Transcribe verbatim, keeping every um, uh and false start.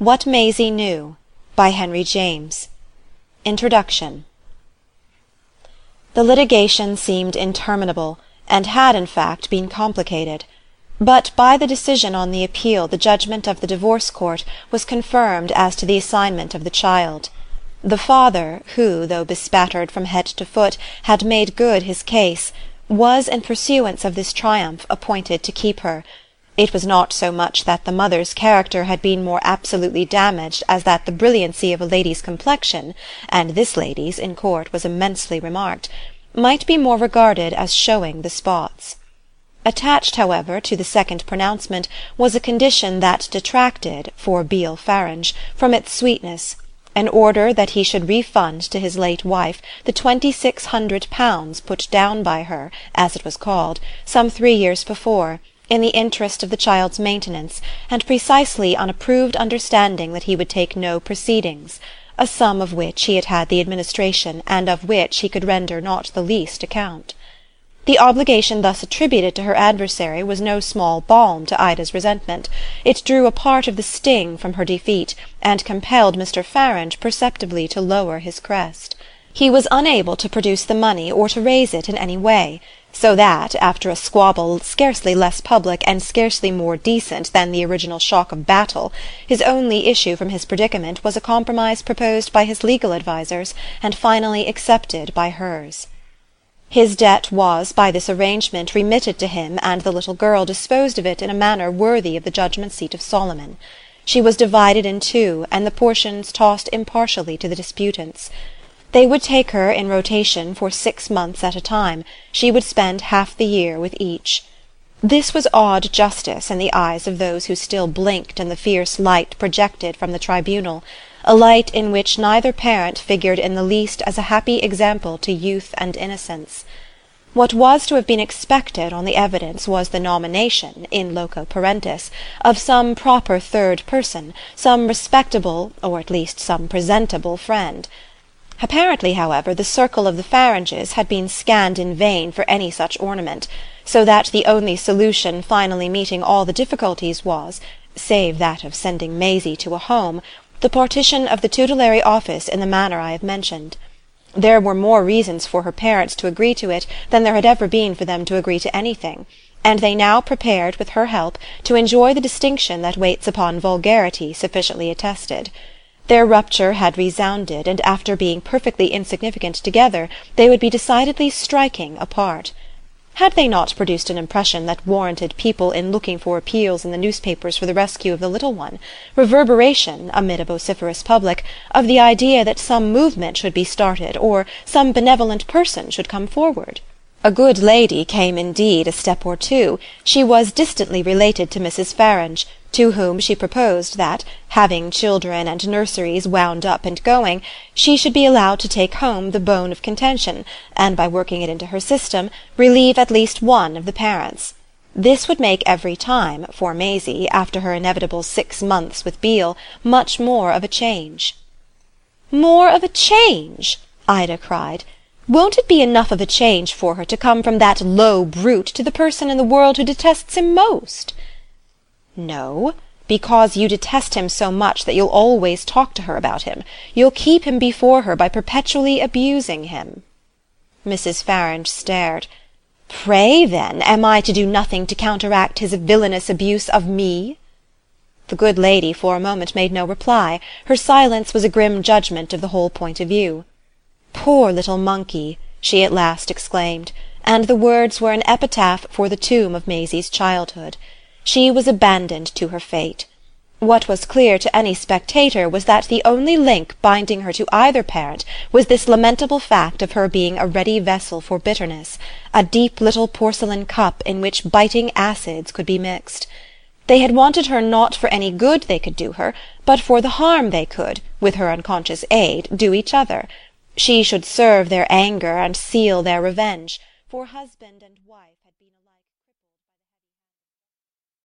What Maisie Knew by Henry James. Introduction. The litigation seemed interminable, and had in fact been complicated. But by the decision on the appeal the judgment of the divorce court was confirmed as to the assignment of the child. The father, who, though bespattered from head to foot, had made good his case, was, in pursuance of this triumph, appointed to keep her. It was not so much that the mother's character had been more absolutely damaged as that the brilliancy of a lady's complexion, and this lady's, in court, was immensely remarked, might be more regarded as showing the spots. Attached, however, to the second pronouncement was a condition that detracted, for Beale Farange, from its sweetness, an order that he should refund to his late wife the twenty-six hundred pounds put down by her, as it was called, some three years before, in the interest of the child's maintenance, and precisely on a proved understanding that he would take no proceedings, a sum of which he had had the administration and of which he could render not the least account. The obligation thus attributed to her adversary was no small balm to Ida's resentment. It drew a part of the sting from her defeat, and compelled Mr. Farange perceptibly to lower his crest. He was unable to produce the money or to raise it in any way, so that, after a squabble scarcely less public and scarcely more decent than the original shock of battle, his only issue from his predicament was a compromise proposed by his legal advisers and finally accepted by hers. His debt was by this arrangement remitted to him, and the little girl disposed of it in a manner worthy of the judgment-seat of Solomon. She was divided in two, and the portions tossed impartially to the disputants. They would take her in rotation for six months at a time. She would spend half the year with each. This was odd justice in the eyes of those who still blinked in the fierce light projected from the tribunal, a light in which neither parent figured in the least as a happy example to youth and innocence. What was to have been expected on the evidence was the nomination, in loco parentis, of some proper third person, some respectable, or at least some presentable friend. Apparently, however, the circle of the Faranges had been scanned in vain for any such ornament, so that the only solution finally meeting all the difficulties was, save that of sending Maisie to a home, the partition of the tutelary office in the manner I have mentioned. There were more reasons for her parents to agree to it than there had ever been for them to agree to anything, and they now prepared, with her help, to enjoy the distinction that waits upon vulgarity sufficiently attested. Their rupture had resounded, and after being perfectly insignificant together, they would be decidedly striking apart. Had they not produced an impression that warranted people in looking for appeals in the newspapers for the rescue of the little one, reverberation, amid a vociferous public, of the idea that some movement should be started, or some benevolent person should come forward? A good lady came indeed a step or two. She was distantly related to Missus Farange, to whom she proposed that, having children and nurseries wound up and going, she should be allowed to take home the bone of contention, and by working it into her system, relieve at least one of the parents. This would make every time, for Maisie, after her inevitable six months with Beale, much more of a change. "More of a change?" Ida cried. "Won't it be enough of a change for her to come from that low brute to the person in the world who detests him most?" "No, because you detest him so much that you'll always talk to her about him. You'll keep him before her by perpetually abusing him." Missus Farange stared. "Pray, then, am I to do nothing to counteract his villainous abuse of me?" The good lady for a moment made no reply. Her silence was a grim judgment of the whole point of view. "Poor little monkey!" she at last exclaimed, and the words were an epitaph for the tomb of Maisie's childhood. She was abandoned to her fate. What was clear to any spectator was that the only link binding her to either parent was this lamentable fact of her being a ready vessel for bitterness, a deep little porcelain cup in which biting acids could be mixed. They had wanted her not for any good they could do her, but for the harm they could, with her unconscious aid, do each other. She should serve their anger and seal their revenge, for husband and wife.